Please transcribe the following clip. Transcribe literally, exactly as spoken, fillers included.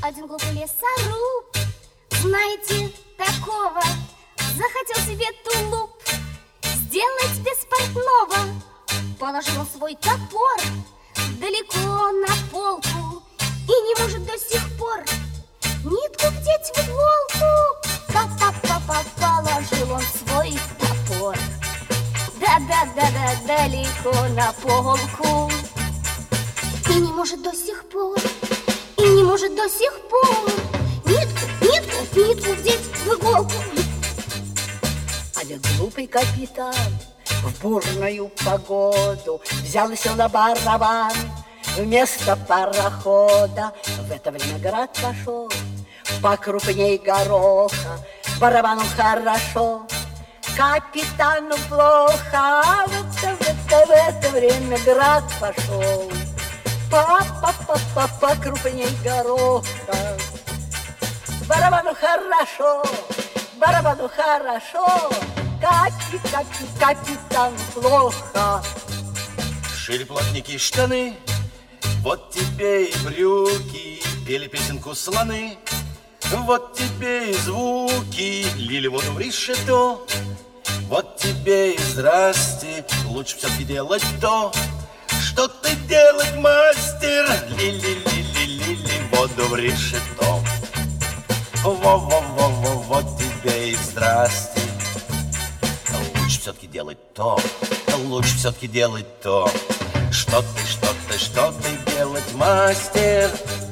Один глупый лесоруб, знаете, такого, захотел себе тулуп сделать без портного. Положил он свой топор далеко на полку и не может до сих пор нитку вдеть в иголку. Па-па-па-па, положил он свой топор да-да-да-да далеко на полку и не может до сих пор, и не может до сих пор нитку, нитку, нитку вдеть в иголку. Один глупый капитан в бурную погоду взял и сел на барабан вместо парохода. В это время град пошел покрупней гороха. Барабану хорошо, капитану плохо. А в это, в это, в это время град пошел па-па-па-па покрупней гороха. Барабану хорошо, барабану хорошо, капи, капи, капитан плохо. Шили плотники штаны, вот тебе и брюки, пели песенку слоны. Вот тебе и звуки, лили воду в решето. Вот тебе и здрасте, лучше все-таки делать то, что ты делать, мастер. Лили-лили-лили воду в решето. Во-во-во-во, вот тебе и здрасте. Лучше все-таки делать то, лучше все-таки делать то, что ты, что ты, что ты делать, мастер.